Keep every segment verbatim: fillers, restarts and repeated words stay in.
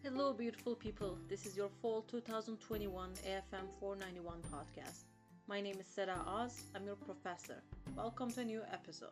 Hello, beautiful people. This is your fall two thousand twenty-one A F M four ninety-one podcast. My name is Sarah Oz. I'm your professor. Welcome to a new episode.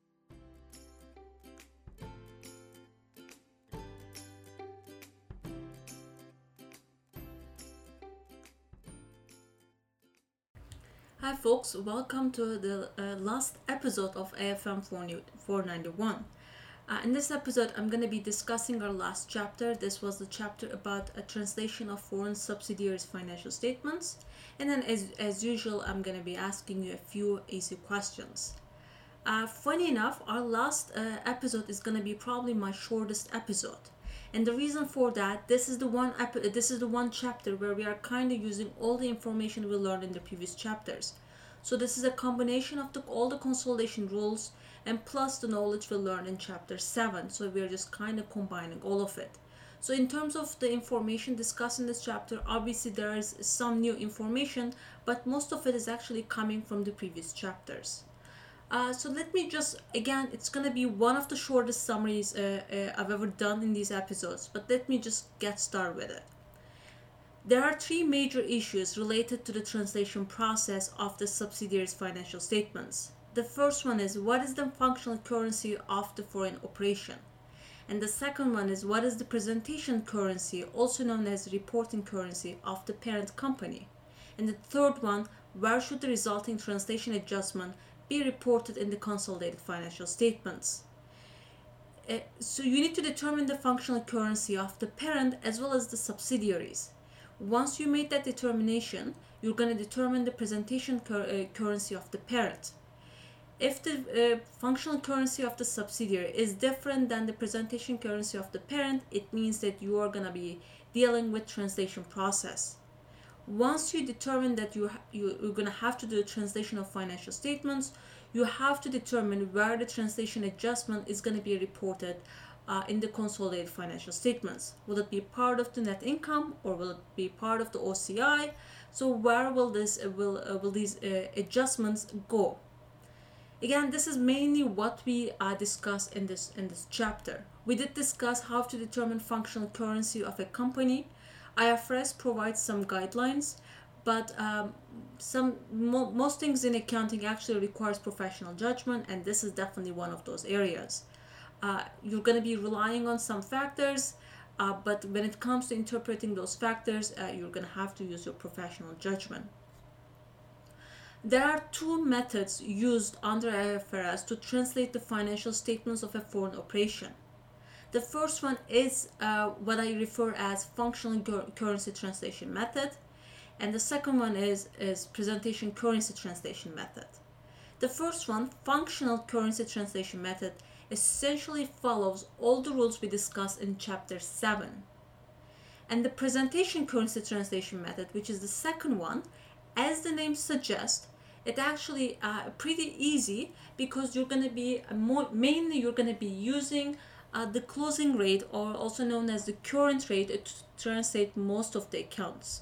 Hi, folks. Welcome to the uh, last episode of A F M four ninety-one. Uh, in this episode, I'm going to be discussing our last chapter. This was the chapter about a translation of foreign subsidiaries' financial statements. And then, as, as usual, I'm going to be asking you a few easy questions. Uh, funny enough, our last uh, episode is going to be probably my shortest episode. And the reason for that, this is the one epi- this is the one chapter where we are kind of using all the information we learned in the previous chapters. So this is a combination of the, all the consolidation rules and plus the knowledge we learned in chapter seven. So we are just kind of combining all of it. So in terms of the information discussed in this chapter, obviously there is some new information, but most of it is actually coming from the previous chapters. Uh, so let me just, again, it's going to be one of the shortest summaries uh, uh, I've ever done in these episodes, but let me just get started with it. There are three major issues related to the translation process of the subsidiaries' financial statements. The first one is, what is the functional currency of the foreign operation? And the second one is, what is the presentation currency, also known as reporting currency, of the parent company? And the third one, where should the resulting translation adjustment be reported in the consolidated financial statements? Uh, so you need to determine the functional currency of the parent as well as the subsidiaries. Once you made that determination, you're going to determine the presentation cur- uh, currency of the parent. If the uh, functional currency of the subsidiary is different than the presentation currency of the parent, it means that you are going to be dealing with translation process. Once you determine that you, you, you're going to have to do a translation of financial statements, you have to determine where the translation adjustment is going to be reported uh, in the consolidated financial statements. Will it be part of the net income or will it be part of the O C I? So where will this uh, will uh, will these uh, adjustments go? Again, this is mainly what we uh, discussed in this in this chapter. We did discuss how to determine functional currency of a company. I F R S provides some guidelines, but um, some mo- most things in accounting actually requires professional judgment, and this is definitely one of those areas. Uh, you're going to be relying on some factors, uh, but when it comes to interpreting those factors, uh, you're going to have to use your professional judgment. There are two methods used under I F R S to translate the financial statements of a foreign operation. The first one is uh, what I refer as functional currency translation method, and the second one is, is presentation currency translation method. The first one, functional currency translation method, essentially follows all the rules we discussed in chapter seven. And the presentation currency translation method, which is the second one, as the name suggests, it's actually uh, pretty easy because you're going to be more, mainly you're going to be using uh, the closing rate, or also known as the current rate, to translate most of the accounts.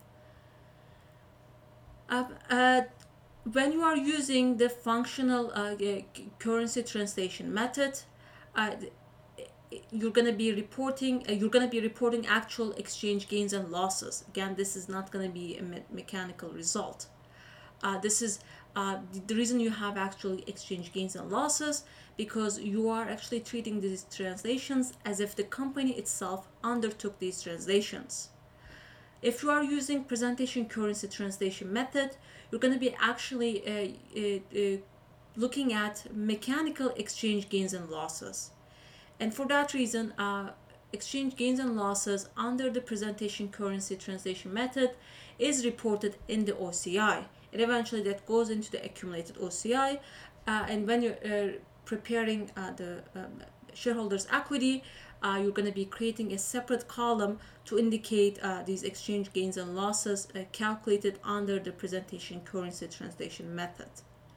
Uh, uh, when you are using the functional uh, currency translation method, uh, you're going to be reporting uh, you're going to be reporting actual exchange gains and losses. Again, this is not going to be a me- mechanical result. Uh, this is uh, the, the reason you have actually exchange gains and losses, because you are actually treating these translations as if the company itself undertook these translations. If you are using presentation currency translation method, you're going to be actually uh, uh, uh, looking at mechanical exchange gains and losses. And for that reason, uh, exchange gains and losses under the presentation currency translation method is reported in the O C I. And eventually that goes into the accumulated O C I. Uh, and when you're uh, preparing uh, the um, shareholders' equity, uh, you're going to be creating a separate column to indicate uh, these exchange gains and losses uh, calculated under the presentation currency translation method.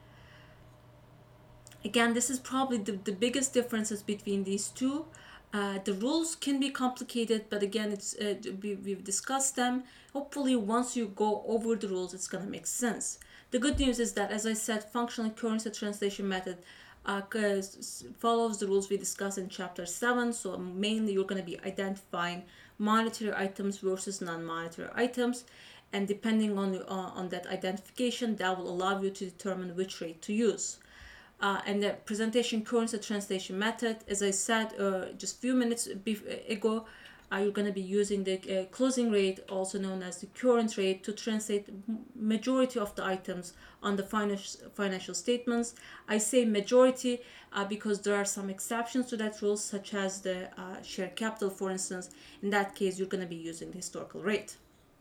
Again, this is probably the, the biggest differences between these two. Uh, the rules can be complicated, but again, it's uh, we, we've discussed them. Hopefully, once you go over the rules, it's going to make sense. The good news is that, as I said, functional currency translation method uh, cause follows the rules we discussed in chapter seven. So mainly you're going to be identifying monetary items versus non-monetary items, and depending on uh, on that identification, that will allow you to determine which rate to use. Uh, and the presentation currency translation method, as I said uh, just a few minutes ago, uh, you're going to be using the uh, closing rate, also known as the current rate, to translate majority of the items on the financial financial statements. I say majority uh, because there are some exceptions to that rule, such as the uh, share capital, for instance. In that case, you're going to be using the historical rate.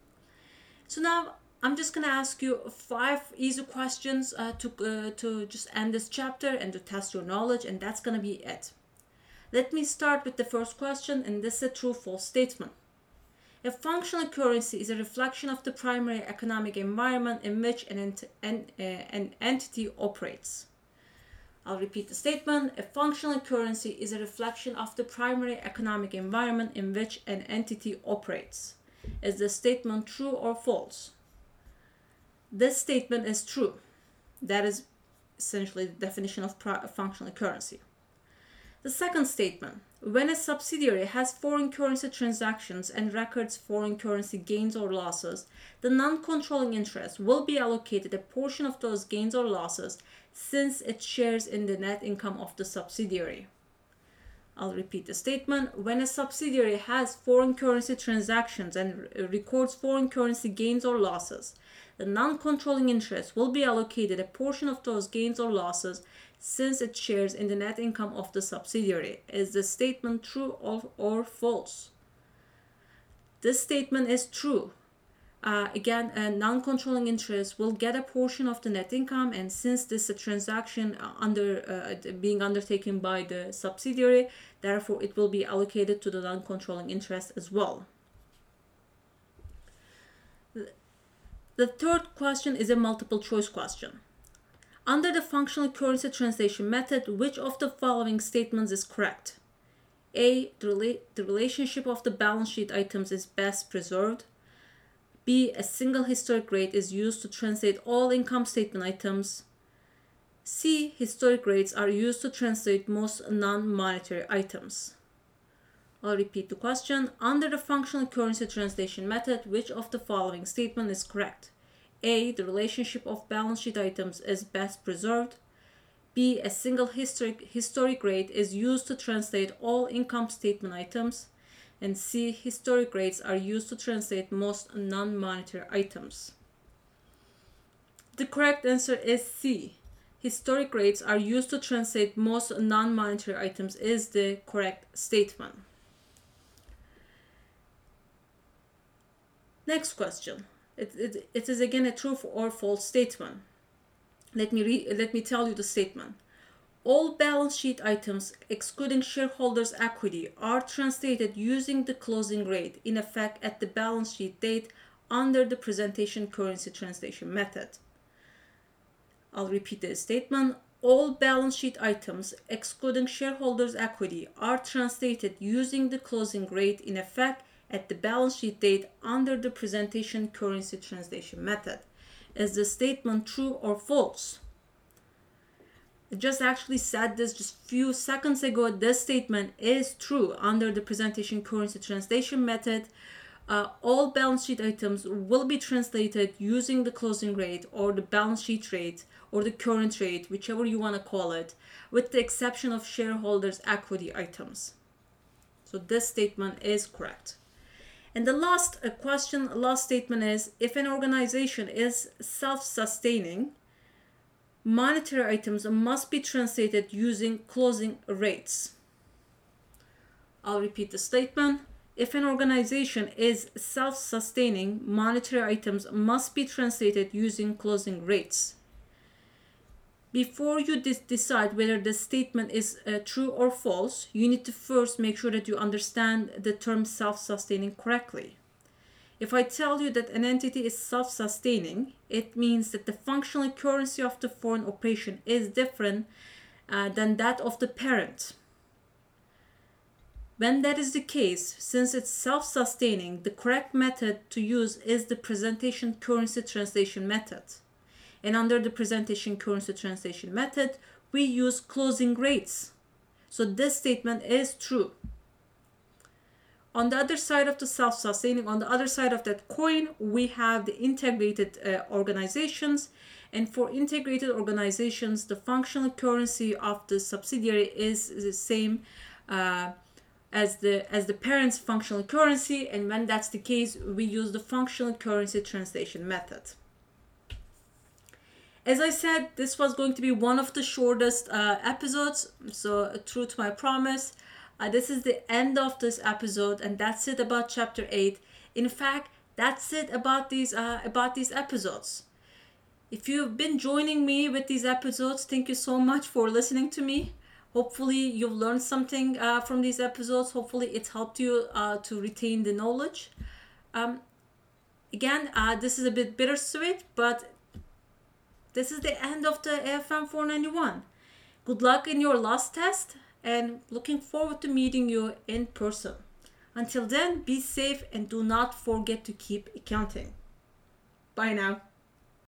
So now I'm just going to ask you five easy questions uh, to, uh, to just end this chapter and to test your knowledge, and that's going to be it. Let me start with the first question, and this is a true-false statement. A functional currency is a reflection of the primary economic environment in which an, ent- an, uh, an entity operates. I'll repeat the statement. A functional currency is a reflection of the primary economic environment in which an entity operates. Is the statement true or false? This statement is true. That is essentially the definition of functional currency. The second statement, when a subsidiary has foreign currency transactions and records foreign currency gains or losses, the non-controlling interest will be allocated a portion of those gains or losses since it shares in the net income of the subsidiary. I'll repeat the statement. When a subsidiary has foreign currency transactions and records foreign currency gains or losses, the non-controlling interest will be allocated a portion of those gains or losses since it shares in the net income of the subsidiary. Is the statement true or, or false? This statement is true. Uh, again, a non-controlling interest will get a portion of the net income, and since this is a transaction under uh, being undertaken by the subsidiary, therefore it will be allocated to the non-controlling interest as well. The third question is a multiple choice question. Under the functional currency translation method, which of the following statements is correct? A. The, rela- the relationship of the balance sheet items is best preserved. B. A single historic rate is used to translate all income statement items. C. Historic rates are used to translate most non-monetary items. I'll repeat the question. Under the functional currency translation method, which of the following statement is correct? A. The relationship of balance sheet items is best preserved. B. A single historic, historic rate is used to translate all income statement items. And C. Historic rates are used to translate most non-monetary items. The correct answer is C. Historic rates are used to translate most non-monetary items is the correct statement. Next question. It, it, it is again a true or false statement. Let me re- let me tell you the statement. All balance sheet items, excluding shareholders' equity, are translated using the closing rate in effect at the balance sheet date under the presentation currency translation method. I'll repeat the statement. All balance sheet items, excluding shareholders' equity, are translated using the closing rate in effect at the balance sheet date under the presentation currency translation method. Is the statement true or false? I just actually said this just a few seconds ago. This statement is true under the presentation currency translation method. Uh, all balance sheet items will be translated using the closing rate or the balance sheet rate or the current rate, whichever you want to call it, with the exception of shareholders' equity items. So this statement is correct. And the last uh, question, last statement is, if an organization is self-sustaining, monetary items must be translated using closing rates. I'll repeat the statement. If an organization is self-sustaining, monetary items must be translated using closing rates. Before you de- decide whether the statement is uh, true or false, you need to first make sure that you understand the term self-sustaining correctly. If I tell you that an entity is self-sustaining, it means that the functional currency of the foreign operation is different uh, than that of the parent. When that is the case, since it's self-sustaining, the correct method to use is the presentation currency translation method. And under the presentation currency translation method, we use closing rates. So this statement is true. On the other side of the self-sustaining, on the other side of that coin, we have the integrated uh, organizations. And for integrated organizations, the functional currency of the subsidiary is the same uh, as the as the parent's functional currency. And when that's the case, we use the functional currency translation method. As I said, this was going to be one of the shortest uh, episodes. So true to my promise. Uh, this is the end of this episode, and that's it about chapter eight. In fact, that's it about these uh, about these episodes. If you've been joining me with these episodes, thank you so much for listening to me. Hopefully, you've learned something uh, from these episodes. Hopefully, it's helped you uh, to retain the knowledge. Um, again, uh, this is a bit bittersweet, but this is the end of the A F M four ninety-one. Good luck in your last test, and looking forward to meeting you in person. Until then, be safe and do not forget to keep accounting. Bye now.